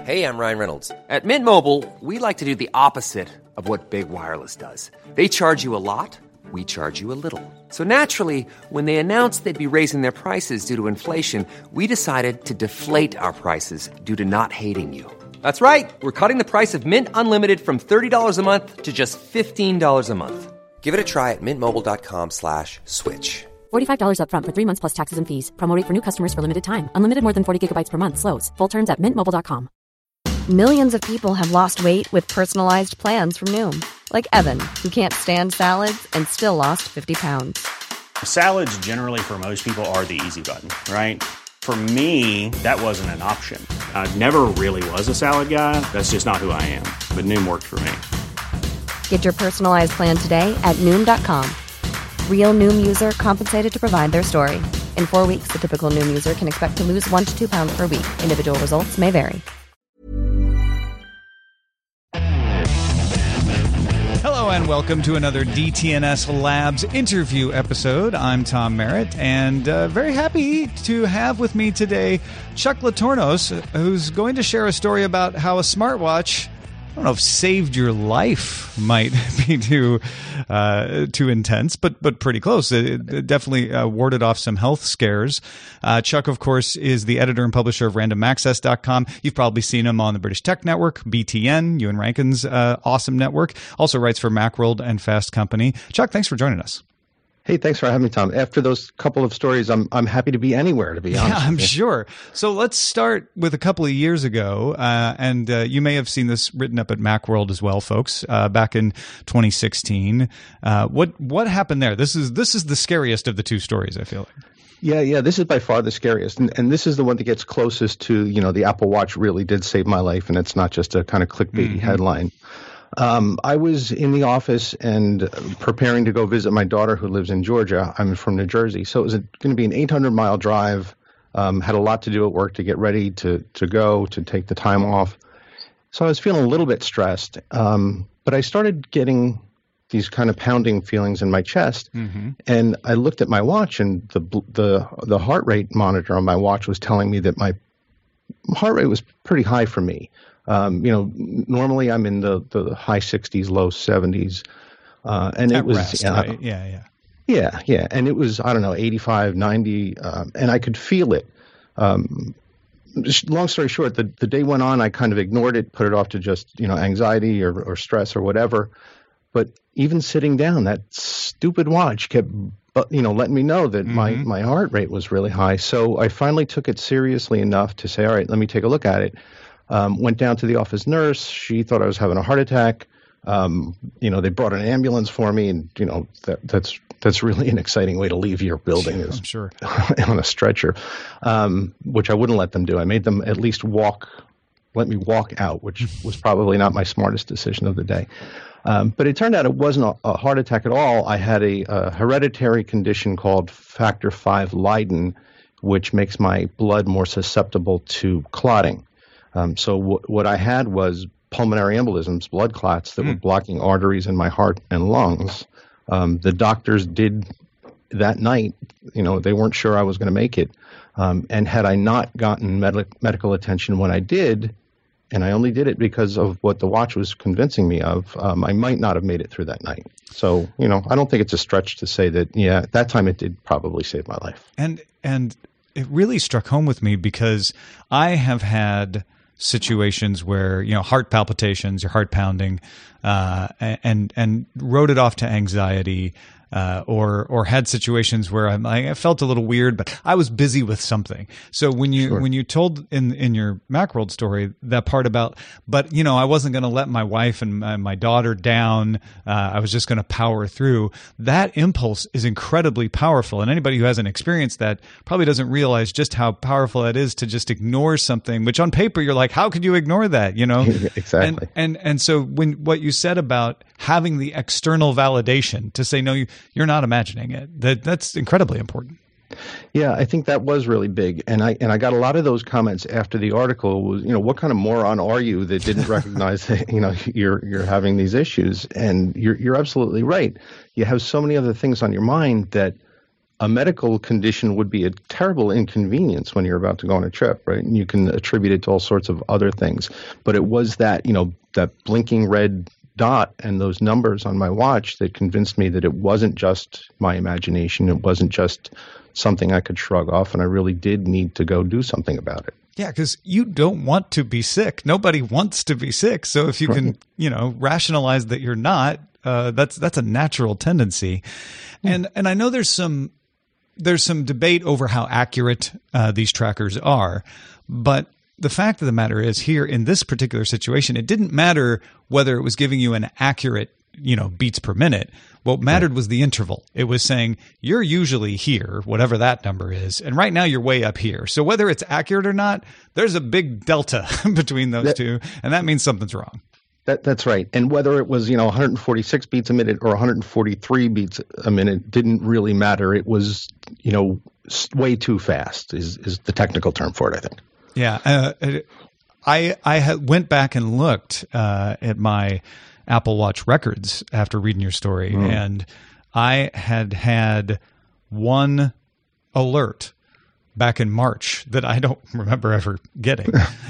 Hey, I'm Ryan Reynolds. At Mint Mobile, we like to do the opposite of what Big Wireless does. They charge you a lot, we charge you a little. So naturally, when they announced they'd be raising their prices due to inflation, we decided to deflate our prices due to not hating you. That's right. We're cutting the price of Mint Unlimited from $30 a month to just $15 a month. Give it a try at mintmobile.com/switch. $45 up front for 3 months plus taxes and fees. Promo rate for new customers for limited time. Unlimited more than 40 gigabytes per month. Slows full terms at mintmobile.com. Millions of people have lost weight with personalized plans from Noom. Like Evan, who can't stand salads and still lost 50 pounds. Salads generally for most people are the easy button, right? For me, that wasn't an option. I never really was a salad guy. That's just not who I am. But Noom worked for me. Get your personalized plan today at Noom.com. Real Noom user compensated to provide their story. In 4 weeks, the typical Noom user can expect to lose 1 to 2 pounds per week. Individual results may vary. Hello and welcome to another DTNS Labs interview episode. I'm Tom Merritt, and very happy to have with me today Chuck Latornos, who's going to share a story about how a smartwatch, I don't know if saved your life might be too intense, but pretty close. It definitely warded off some health scares. Chuck, of course, is the editor and publisher of RandomAccess.com. You've probably seen him on the British Tech Network, BTN, Ewan Rankin's awesome network. Also writes for Macworld and Fast Company. Chuck, thanks for joining us. Hey, thanks for having me, Tom. After those couple of stories, I'm happy to be anywhere, to be honest. Yeah, I'm sure. So let's start with a couple of years ago, and you may have seen this written up at Macworld as well, folks. Back in 2016, what happened there? This is the scariest of the two stories, I feel like. Yeah. This is by far the scariest, and this is the one that gets closest to the Apple Watch really did save my life, and it's not just a kind of clickbaity headline. I was in the office and preparing to go visit my daughter who lives in Georgia. I'm from New Jersey. So it was going to be an 800-mile drive. Had a lot to do at work to get ready to go, to take the time off. So I was feeling a little bit stressed. But I started getting these kind of pounding feelings in my chest. Mm-hmm. And I looked at my watch, and the heart rate monitor on my watch was telling me that my heart rate was pretty high for me. Normally I'm in the high 60s, low 70s, and it was rest, right? Yeah. And it was, I don't know, 85, 90, and I could feel it. Long story short, the day went on. I kind of ignored it, put it off to just anxiety or stress or whatever. But even sitting down, that stupid watch kept letting me know that my heart rate was really high. So I finally took it seriously enough to say, all right, let me take a look at it. Went down to the office nurse. She thought I was having a heart attack. They brought an ambulance for me, and that's really an exciting way to leave your building. I'm sure. On a stretcher, which I wouldn't let them do. I made them at least let me walk out, which was probably not my smartest decision of the day. But it turned out it wasn't a heart attack at all. I had a hereditary condition called factor V Leiden, which makes my blood more susceptible to clotting. So what I had was pulmonary embolisms, blood clots that were blocking arteries in my heart and lungs. The doctors did that night, they weren't sure I was going to make it. And had I not gotten medical attention when I did, and I only did it because of what the watch was convincing me of, I might not have made it through that night. So, I don't think it's a stretch to say that, that time it did probably save my life. And it really struck home with me because I have had situations where, heart palpitations, your heart pounding, and wrote it off to anxiety, or had situations where I felt a little weird, but I was busy with something. So when you told in your Macworld story that part about, but I wasn't going to let my wife and my daughter down. I was just going to power through. That impulse is incredibly powerful, and anybody who hasn't experienced that probably doesn't realize just how powerful that is to just ignore something. Which on paper you're like, how could you ignore that? Exactly. And so when what you said about having the external validation to say, no, you're not imagining it, that's incredibly important. Yeah, I think that was really big. And I got a lot of those comments after the article was, what kind of moron are you that didn't recognize that, you're having these issues? And you're absolutely right. You have so many other things on your mind that a medical condition would be a terrible inconvenience when you're about to go on a trip, right? And you can attribute it to all sorts of other things. But it was that, that blinking red dot and those numbers on my watch that convinced me that it wasn't just my imagination. It wasn't just something I could shrug off, and I really did need to go do something about it. Yeah, because you don't want to be sick. Nobody wants to be sick. So if you can, rationalize that you're not, that's a natural tendency. And I know there's some debate over how accurate these trackers are, but the fact of the matter is, here in this particular situation, it didn't matter whether it was giving you an accurate, beats per minute. What mattered was the interval. It was saying you're usually here, whatever that number is, and right now you're way up here. So whether it's accurate or not, there's a big delta between those two, and that means something's wrong. That's right. And whether it was, 146 beats a minute or 143 beats a minute didn't really matter. It was, way too fast is the technical term for it, I think. Yeah. I went back and looked at my Apple Watch records after reading your story, and I had one alert back in March that I don't remember ever getting.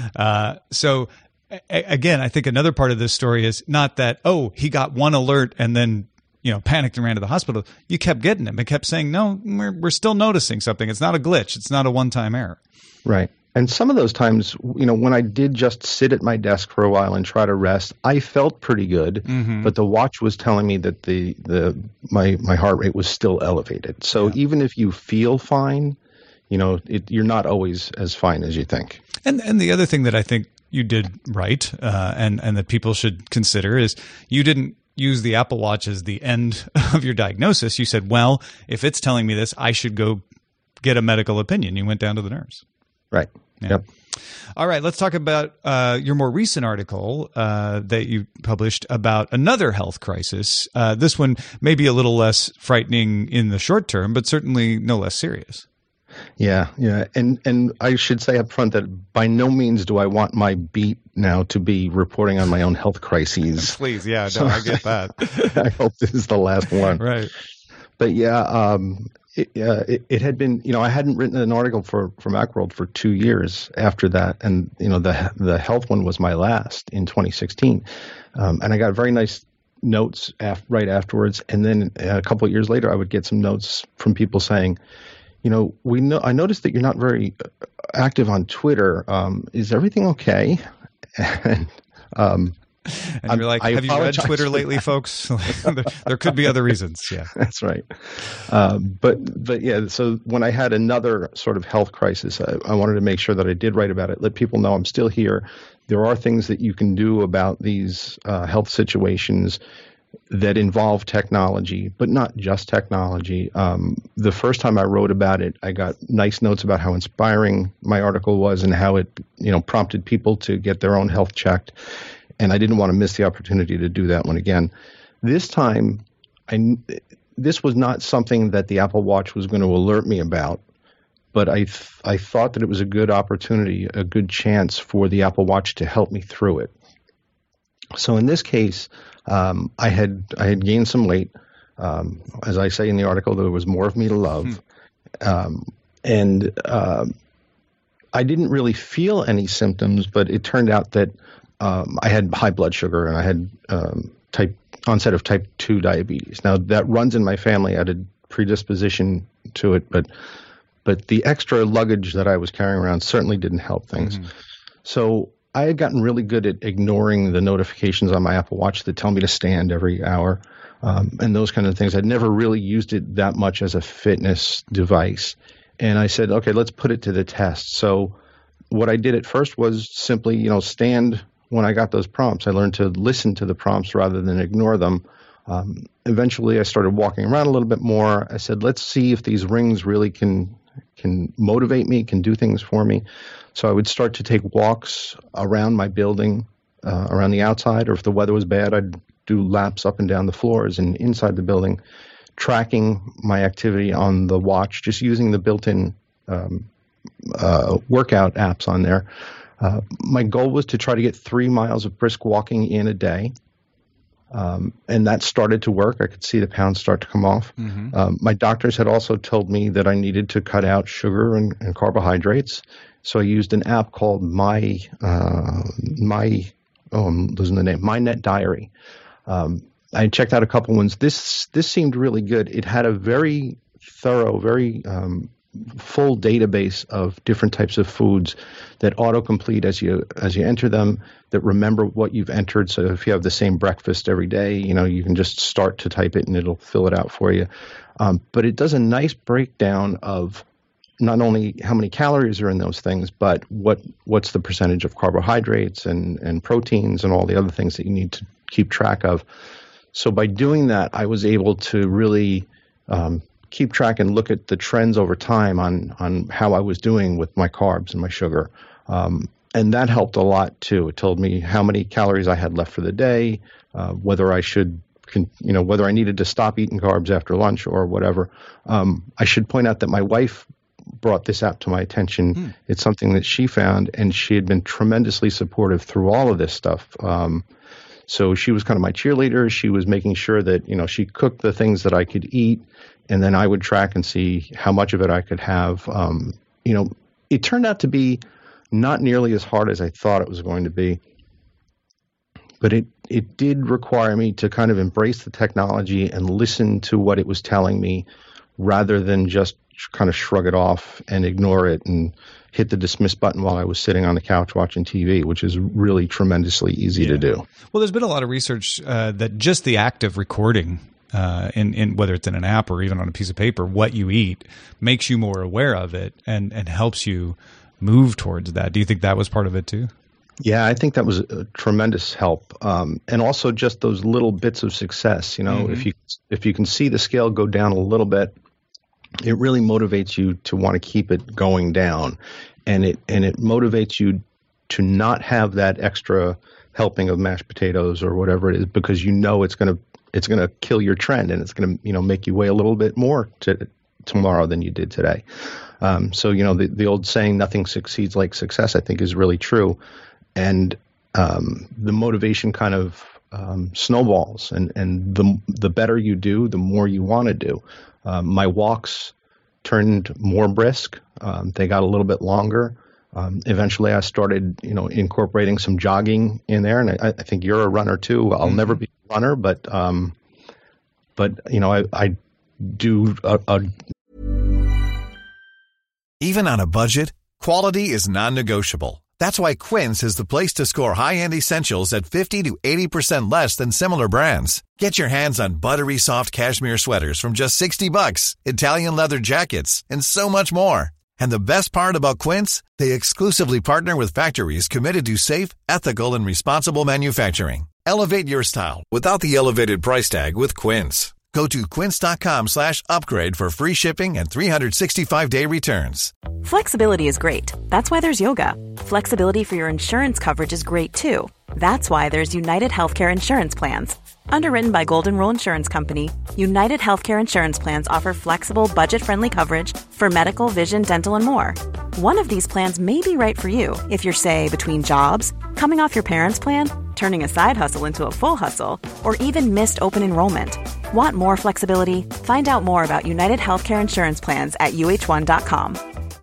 So again, I think another part of this story is not that, he got one alert and then, panicked and ran to the hospital. You kept getting them. It kept saying, no, we're still noticing something. It's not a glitch. It's not a one-time error. Right. And some of those times, when I did just sit at my desk for a while and try to rest, I felt pretty good, but the watch was telling me that my heart rate was still elevated. So even if you feel fine, you're not always as fine as you think. And the other thing that I think you did right, and that people should consider, is you didn't use the Apple Watch as the end of your diagnosis. You said, well, if it's telling me this, I should go get a medical opinion. You went down to the nurse. Right. Yeah. Yep. All right. Let's talk about your more recent article that you published about another health crisis. This one may be a little less frightening in the short term, but certainly no less serious. Yeah. And I should say up front that by no means do I want my beat now to be reporting on my own health crises. Please. Yeah. No, I get that. I hope this is the last one. Right. But it had been, I hadn't written an article for Macworld for 2 years after that. And, the health one was my last in 2016. And I got very nice notes right afterwards. And then a couple of years later, I would get some notes from people saying, I noticed that you're not very active on Twitter. Is everything okay? And you're like, have you read Twitter lately, folks? There could be other reasons. Yeah, that's right. But yeah, so when I had another sort of health crisis, I wanted to make sure that I did write about it, let people know I'm still here. There are things that you can do about these health situations that involve technology, but not just technology. The first time I wrote about it, I got nice notes about how inspiring my article was and how it, prompted people to get their own health checked. And I didn't want to miss the opportunity to do that one again. This time, this was not something that the Apple Watch was going to alert me about, but I thought that it was a good opportunity, a good chance for the Apple Watch to help me through it. So in this case, I had gained some weight. As I say in the article, there was more of me to love. And I didn't really feel any symptoms, but it turned out that I had high blood sugar and I had onset of type 2 diabetes. Now, that runs in my family. I had a predisposition to it, but the extra luggage that I was carrying around certainly didn't help things. So I had gotten really good at ignoring the notifications on my Apple Watch that tell me to stand every hour and those kind of things. I'd never really used it that much as a fitness device. And I said, okay, let's put it to the test. So what I did at first was simply, stand when I got those prompts. I learned to listen to the prompts rather than ignore them. Eventually, I started walking around a little bit more. I said, let's see if these rings really can motivate me, can do things for me. So I would start to take walks around my building, around the outside, or if the weather was bad, I'd do laps up and down the floors and inside the building, tracking my activity on the watch, just using the built-in workout apps on there. My goal was to try to get 3 miles of brisk walking in a day. And that started to work. I could see the pounds start to come off. My doctors had also told me that I needed to cut out sugar and carbohydrates. So I used an app called I'm losing the name, MyNet Diary. I checked out a couple ones. This seemed really good. It had a very thorough, very full database of different types of foods that autocomplete as you enter them, that remember what you've entered. So if you have the same breakfast every day, you can just start to type it and it'll fill it out for you. But it does a nice breakdown of not only how many calories are in those things, but what's the percentage of carbohydrates and proteins and all the other things that you need to keep track of. So by doing that, I was able to really keep track and look at the trends over time on how I was doing with my carbs and my sugar. And that helped a lot too. It told me how many calories I had left for the day, whether I needed to stop eating carbs after lunch or whatever. I should point out that my wife brought this app to my attention. It's something that she found, and she had been tremendously supportive through all of this stuff. So she was kind of my cheerleader. She was making sure that, she cooked the things that I could eat, and then I would track and see how much of it I could have. It turned out to be not nearly as hard as I thought it was going to be. But it did require me to kind of embrace the technology and listen to what it was telling me rather than just kind of shrug it off and ignore it and hit the dismiss button while I was sitting on the couch watching TV, which is really tremendously easy to do. Well, there's been a lot of research that just the act of recording, in whether it's in an app or even on a piece of paper, what you eat makes you more aware of it and helps you move towards that. Do you think that was part of it too? Yeah, I think that was a tremendous help. And also just those little bits of success, if you can see the scale go down a little bit, it really motivates you to want to keep it going down, and it motivates you to not have that extra helping of mashed potatoes or whatever it is, because it's going to kill your trend, and it's going to make you weigh a little bit more tomorrow than you did today. So the old saying, nothing succeeds like success, I think is really true, and the motivation kind of snowballs, and the better you do, the more you want to do. My walks turned more brisk. They got a little bit longer. Eventually I started, incorporating some jogging in there. And I think you're a runner too. I'll never be a runner, but I do Even on a budget, quality is non-negotiable. That's why Quince is the place to score high-end essentials at 50 to 80% less than similar brands. Get your hands on buttery soft cashmere sweaters from just $60, Italian leather jackets, and so much more. And the best part about Quince, they exclusively partner with factories committed to safe, ethical, and responsible manufacturing. Elevate your style without the elevated price tag with Quince. Go to quince.com/upgrade for free shipping and 365-day returns. Flexibility is great. That's why there's yoga. Flexibility for your insurance coverage is great too. That's why there's United Healthcare Insurance Plans. Underwritten by Golden Rule Insurance Company, United Healthcare Insurance Plans offer flexible, budget-friendly coverage for medical, vision, dental, and more. One of these plans may be right for you if you're, say, between jobs, coming off your parents' plan, turning a side hustle into a full hustle, or even missed open enrollment. Want more flexibility? Find out more about United Healthcare Insurance Plans at uh1.com.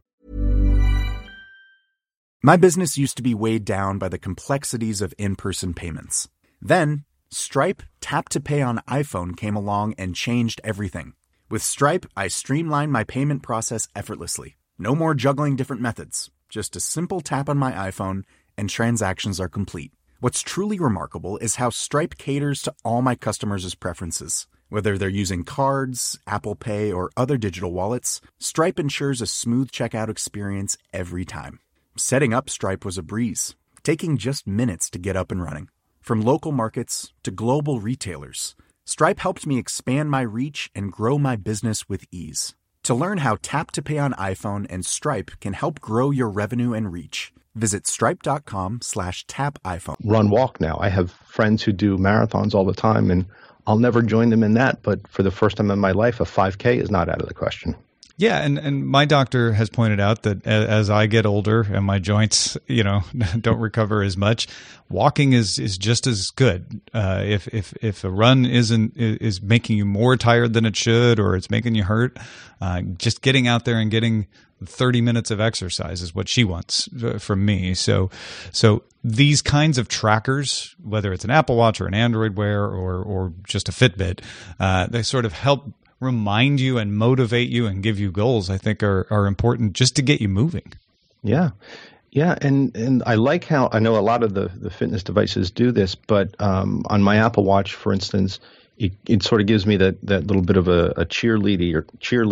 My business used to be weighed down by the complexities of in-person payments. Then, Stripe Tap to Pay on iPhone came along and changed everything. With Stripe, I streamlined my payment process effortlessly. No more juggling different methods. Just a simple tap on my iPhone and transactions are complete. What's truly remarkable is how Stripe caters to all my customers' preferences. Whether they're using cards, Apple Pay, or other digital wallets, Stripe ensures a smooth checkout experience every time. Setting up Stripe was a breeze, taking just minutes to get up and running. From local markets to global retailers, Stripe helped me expand my reach and grow my business with ease. To learn how Tap to Pay on iPhone and Stripe can help grow your revenue and reach, visit stripe.com/tapiphone. run walk now. I have friends who do marathons all the time, and I'll never join them in that. But for the first time in my life, a 5K is not out of the question. Yeah, and my doctor has pointed out that as I get older and my joints, don't recover as much, walking is just as good. If a run is making you more tired than it should, or it's making you hurt, just getting out there and getting 30 minutes of exercise is what she wants from me. So these kinds of trackers, whether it's an Apple Watch or an Android Wear or just a Fitbit, they sort of help remind you and motivate you and give you goals, I think are important just to get you moving. Yeah. Yeah. And I like how I know a lot of the fitness devices do this, but on my Apple Watch, for instance, it sort of gives me that little bit of a cheerleader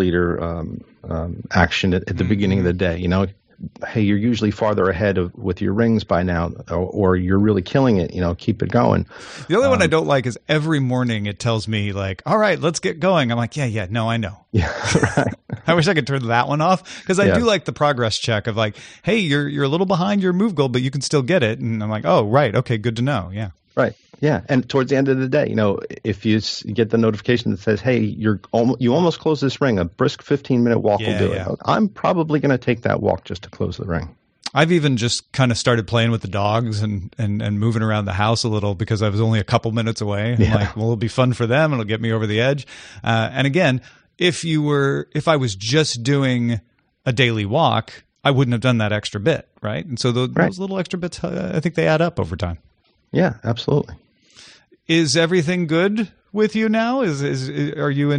action at the beginning of the day. Hey, you're usually farther ahead with your rings by now, or you're really killing it. Keep it going. The only one I don't like is every morning it tells me like, all right, let's get going. I'm like, yeah, no, I know. Yeah, right. I wish I could turn that one off because I do like the progress check of like, hey, you're a little behind your move goal, but you can still get it. And I'm like, oh, right, okay, good to know. Yeah. Right. Yeah. And towards the end of the day, if you get the notification that says, hey, you almost closed this ring, a brisk 15-minute walk will do it. I'm probably going to take that walk just to close the ring. I've even just kind of started playing with the dogs and moving around the house a little because I was only a couple minutes away. I'm like, well, it'll be fun for them. It'll get me over the edge. And again, if I was just doing a daily walk, I wouldn't have done that extra bit. Right. And so those little extra bits, I think they add up over time. Yeah, absolutely. Is everything good with you now? Are you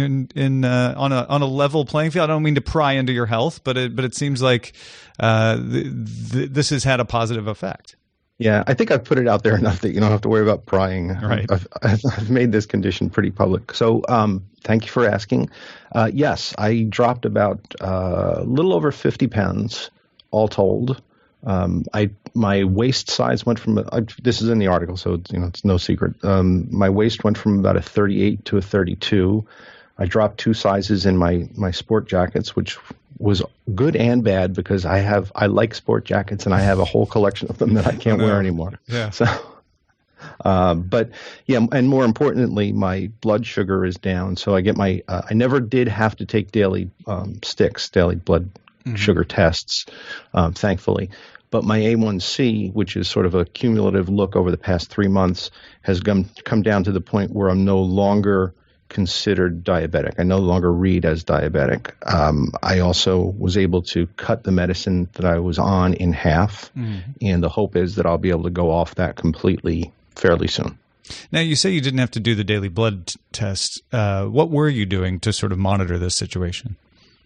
on a level playing field? I don't mean to pry into your health, but it seems like this has had a positive effect. Yeah, I think I've put it out there enough that you don't have to worry about prying. Right. I've made this condition pretty public. So thank you for asking. Yes, I dropped about a little over 50 pounds all told. My waist size went from this is in the article, so it's no secret. My waist went from about a 38 to a 32. I dropped 2 sizes in my sport jackets, which was good and bad because I like sport jackets and I have a whole collection of them that I can't wear anymore. Yeah. So, but yeah, and more importantly, my blood sugar is down. So I get I never did have to take daily blood sugar tests, thankfully. But my A1C, which is sort of a cumulative look over the past 3 months, has come down to the point where I'm no longer considered diabetic. I no longer read as diabetic. I also was able to cut the medicine that I was on in half, and the hope is that I'll be able to go off that completely fairly soon. Now, you say you didn't have to do the daily blood test. What were you doing to sort of monitor this situation?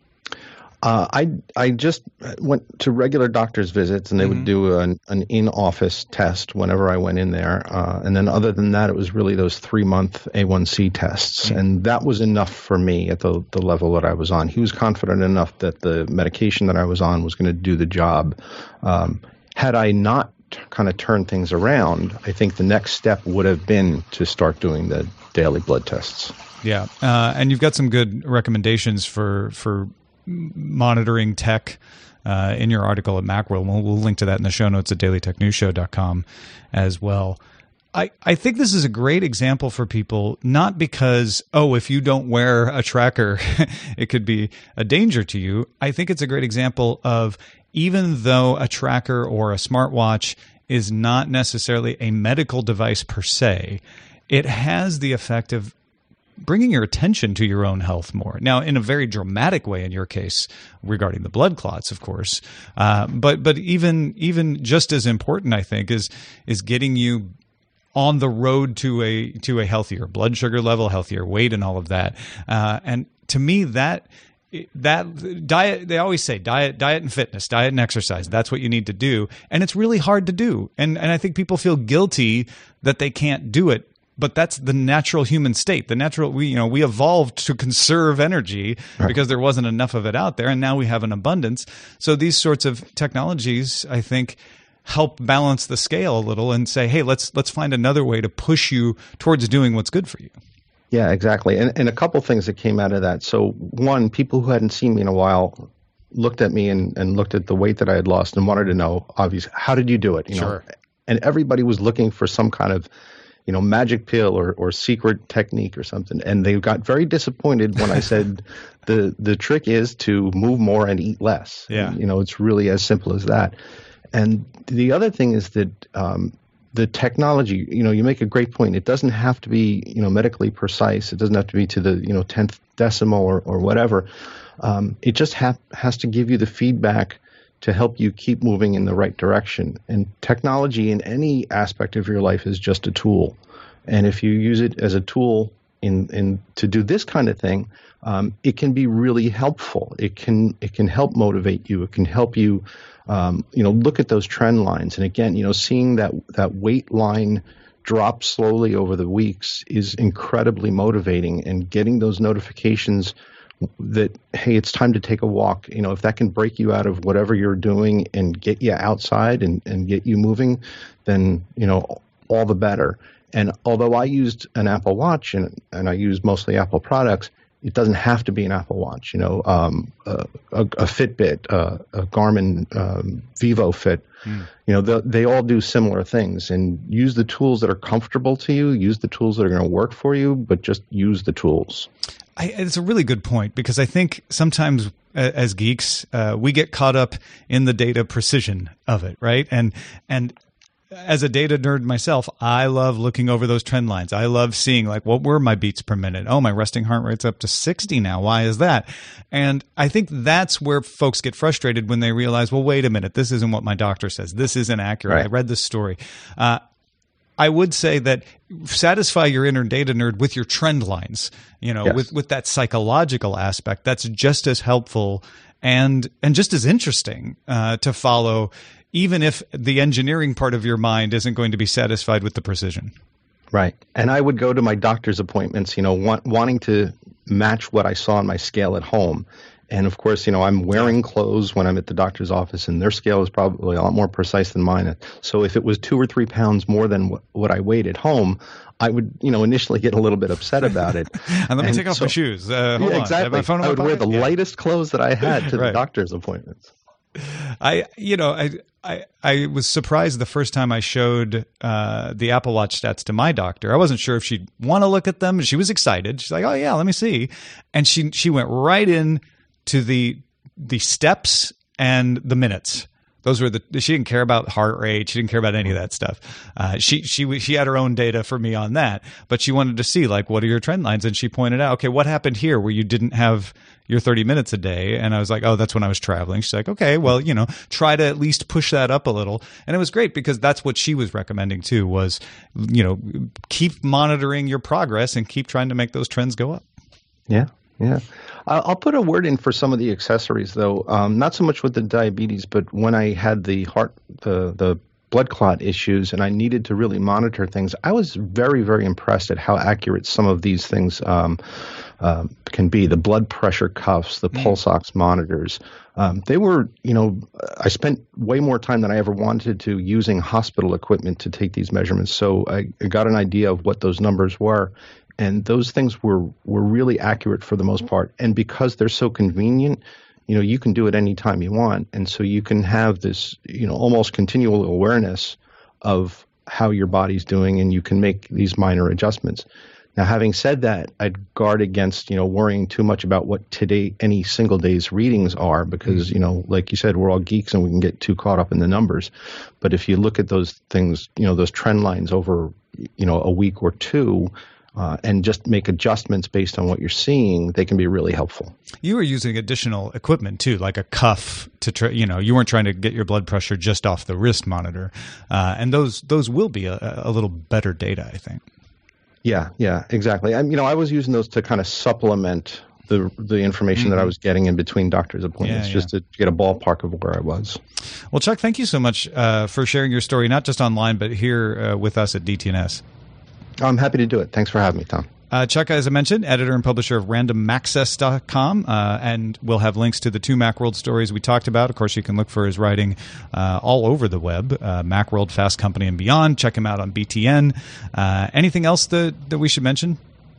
I just went to regular doctor's visits, and they would do an in-office test whenever I went in there. And then other than that, it was really those 3-month A1C tests. And that was enough for me at the level that I was on. He was confident enough that the medication that I was on was going to do the job. Had I not kind of turned things around, I think the next step would have been to start doing the daily blood tests. Yeah. And you've got some good recommendations for monitoring tech in your article at Macworld. We'll link to that in the show notes at dailytechnewsshow.com as well. I think this is a great example for people, not because, if you don't wear a tracker, it could be a danger to you. I think it's a great example of, even though a tracker or a smartwatch is not necessarily a medical device per se, it has the effect of bringing your attention to your own health more. Now, in a very dramatic way in your case regarding the blood clots, of course. But even just as important, I think, is getting you on the road to a healthier blood sugar level, healthier weight, and all of that. And to me, that diet, they always say diet and fitness, diet and exercise. That's what you need to do. And it's really hard to do. And I think people feel guilty that they can't do it. But that's the natural human state. We evolved to conserve energy because there wasn't enough of it out there, and now we have an abundance. So these sorts of technologies, I think, help balance the scale a little and say, hey, let's find another way to push you towards doing what's good for you. Yeah, exactly. And a couple things that came out of that. So one, people who hadn't seen me in a while looked at me and looked at the weight that I had lost and wanted to know, obviously, how did you do it? You know? And everybody was looking for some kind of magic pill or secret technique or something. And they got very disappointed when I said the trick is to move more and eat less. Yeah. And, it's really as simple as that. And the other thing is that the technology, you make a great point. It doesn't have to be, medically precise. It doesn't have to be to the, 10th decimal or whatever. It just has to give you the feedback to help you keep moving in the right direction. And technology in any aspect of your life is just a tool. And if you use it as a tool in to do this kind of thing, it can be really helpful. It can help motivate you. It can help you, look at those trend lines. And again, seeing that weight line drop slowly over the weeks is incredibly motivating. And getting those notifications that, hey, it's time to take a walk. If that can break you out of whatever you're doing and get you outside and get you moving, then, all the better. And although I used an Apple Watch and I use mostly Apple products, it doesn't have to be an Apple Watch. A Fitbit, a Garmin Vivo Fit, they all do similar things. And use the tools that are comfortable to you, use the tools that are going to work for you, but just use the tools. It's a really good point, because I think sometimes as geeks, we get caught up in the data precision of it, right? And as a data nerd myself, I love looking over those trend lines. I love seeing, like, what were my beats per minute? Oh, my resting heart rate's up to 60 now. Why is that? And I think that's where folks get frustrated when they realize, well, wait a minute, this isn't what my doctor says. This isn't accurate. Right. I read this story. I would say that satisfy your inner data nerd with your trend lines, yes. with that psychological aspect. That's just as helpful and just as interesting to follow, even if the engineering part of your mind isn't going to be satisfied with the precision. Right. And I would go to my doctor's appointments, wanting to match what I saw on my scale at home. And of course, I'm wearing clothes when I'm at the doctor's office, and their scale is probably a lot more precise than mine. So if it was 2 or 3 pounds more than what I weighed at home, I would, initially get a little bit upset about it. And let me take off my shoes. Hold on. Exactly. My phone I would wear the yeah. lightest clothes that I had to the doctor's appointments. I was surprised the first time I showed the Apple Watch stats to my doctor. I wasn't sure if she'd want to look at them. She was excited. She's like, "Oh yeah, let me see." And she went right in to the steps and the minutes. Those were she didn't care about heart rate. She didn't care about any of that stuff. She had her own data for me on that, but she wanted to see, like, what are your trend lines? And she pointed out, okay, what happened here where you didn't have your 30 minutes a day? And I was like, oh, that's when I was traveling. She's like, okay, well, try to at least push that up a little. And it was great, because that's what she was recommending too, was, keep monitoring your progress and keep trying to make those trends go up. Yeah. Yeah. I'll put a word in for some of the accessories, though. Not so much with the diabetes, but when I had the blood clot issues and I needed to really monitor things, I was very, very impressed at how accurate some of these things can be. The blood pressure cuffs, the pulse ox monitors. They were, I spent way more time than I ever wanted to using hospital equipment to take these measurements. So I got an idea of what those numbers were. And those things were really accurate for the most part. And because they're so convenient, you can do it anytime you want. And so you can have this, almost continual awareness of how your body's doing, and you can make these minor adjustments. Now, having said that, I'd guard against, worrying too much about what any single day's readings are, because, like you said, we're all geeks and we can get too caught up in the numbers. But if you look at those things, those trend lines over, a week or two, and just make adjustments based on what you're seeing, they can be really helpful. You were using additional equipment too, like a cuff to you weren't trying to get your blood pressure just off the wrist monitor, and those will be a little better data, I think. Yeah, exactly. I was using those to kind of supplement the information that I was getting in between doctor's appointments, just to get a ballpark of where I was. Well, Chuck, thank you so much for sharing your story, not just online, but here with us at DTNS. I'm happy to do it. Thanks for having me, Tom. Chuck, as I mentioned, editor and publisher of randomaccess.com, and we'll have links to the 2 Macworld stories we talked about. Of course, you can look for his writing all over the web, Macworld, Fast Company, and beyond. Check him out on BTN. Anything else that we should mention?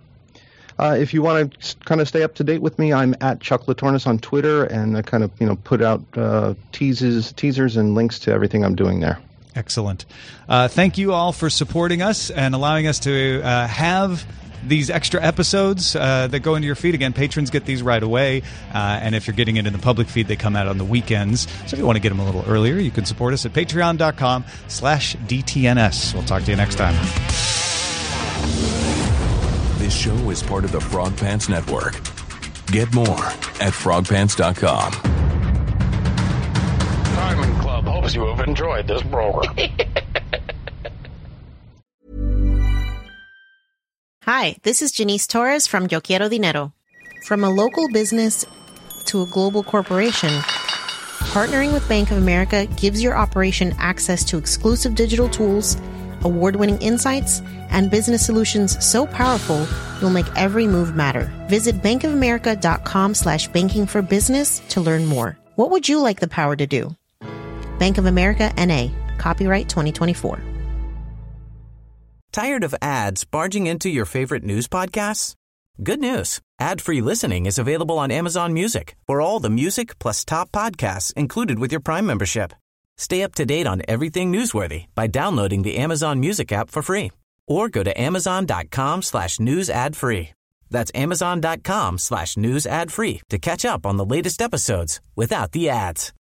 If you want to kind of stay up to date with me, I'm at Chuck Latornis on Twitter, and I kind of put out teasers and links to everything I'm doing there. Excellent. Thank you all for supporting us and allowing us to have these extra episodes that go into your feed. Again, patrons get these right away, and if you're getting it in the public feed, they come out on the weekends. So if you want to get them a little earlier, you can support us at patreon.com/DTNS. We'll talk to you next time. This show is part of the Frog Pants Network. Get more at frogpants.com. Diamond Club hopes you have enjoyed this program. Hi, this is Janice Torres from Yo Quiero Dinero. From a local business to a global corporation, partnering with Bank of America gives your operation access to exclusive digital tools, award-winning insights, and business solutions so powerful you'll make every move matter. Visit bankofamerica.com/banking for business to learn more. What would you like the power to do? Bank of America, N.A. Copyright 2024. Tired of ads barging into your favorite news podcasts? Good news. Ad-free listening is available on Amazon Music for all the music plus top podcasts included with your Prime membership. Stay up to date on everything newsworthy by downloading the Amazon Music app for free or go to amazon.com/news ad free. That's amazon.com/news ad free to catch up on the latest episodes without the ads.